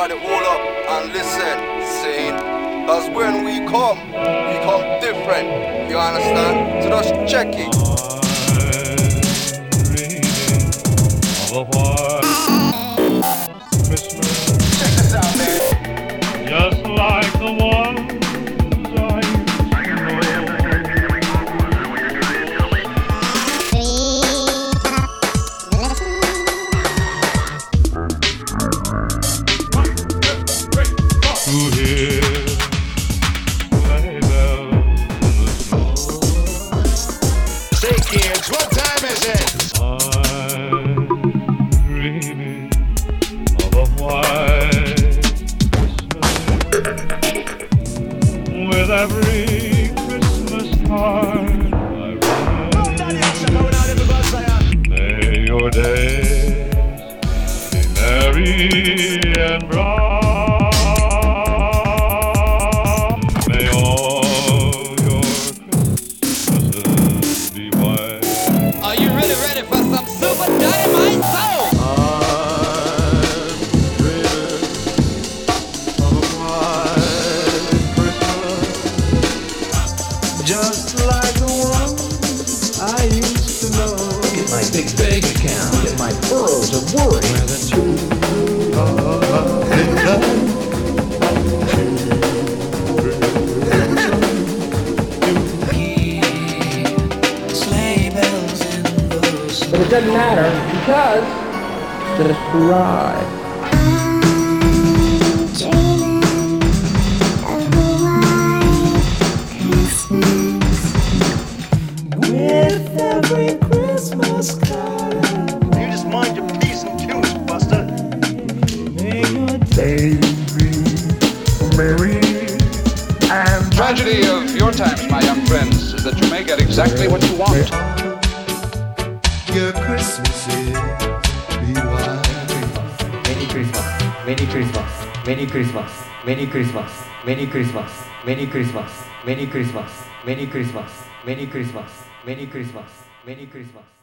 everybody hold up and listen, saying, cause when we come different, you understand? So just check it. Check this out, man. Just like the ones I used to hear sleigh bells in the snow. Say kids, what time is it? I'm dreaming of a white Christmas. With every Christmas card I write, may your days be merry and bright. May all your Christmases be white. Are you really ready for some super dynamite soul? Just like the one I used to know. Look at my big bank account. Look at my furrows of worry. Where the two sleigh bells in the snow. But it doesn't matter because just ride. With every Christmas card, You just mind your P's and Q's, Buster. may your day be merry and Tragedy of your times, my young friends, is that you may get exactly what you want. Your Christmases be wild. Merry Christmas, Merry Christmas, Merry Christmas, Merry Christmas, Merry Christmas, Merry Christmas, Merry Christmas, Merry Christmas, Merry Christmas, Merry Christmas, Merry Christmas.